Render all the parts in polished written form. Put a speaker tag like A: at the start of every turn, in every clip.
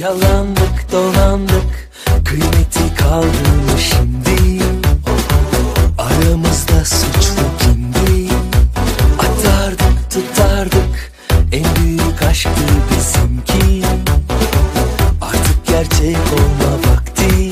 A: Yalandık dolandık, kıymeti kaldı mı şimdi? Aramızda suçlu kimdi? Atardık tutardık, en büyük aşktı bizimki. Artık gerçek olma vakti.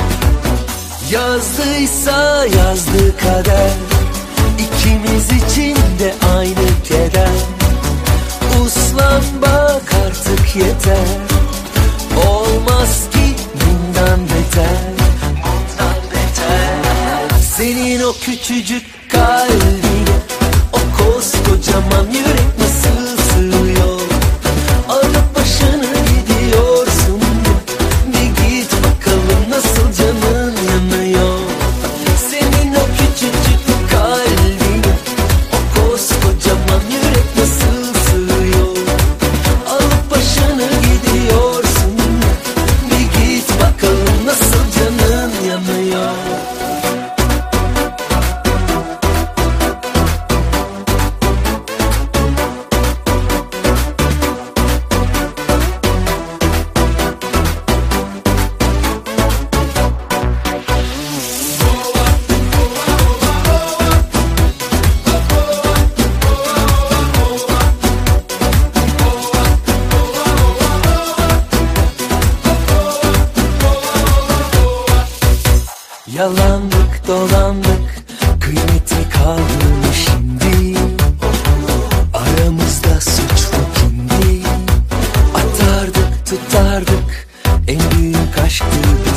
A: Yazdıysa yazdı kader, İkimiz için de aynı keder. Uslan bak artık yeter, olmaz ki bundan beter, bundan beter. Senin o küçücük kalbine o koskocaman yürek nasıl sığıyor? Alıp başını gidiyorsun, bir git bakalım nasıl canın yanıyor. Senin o küçücük kalbine o koskocaman yürek nasıl sığıyor? Alıp başını gidiyorsun, bir git bakalım nasıl canın yanıyor. Yalandık dolandık, kıymeti kaldı mı şimdi? Aramızda suçlu kimdi? Atardık tutardık, en büyük aşktı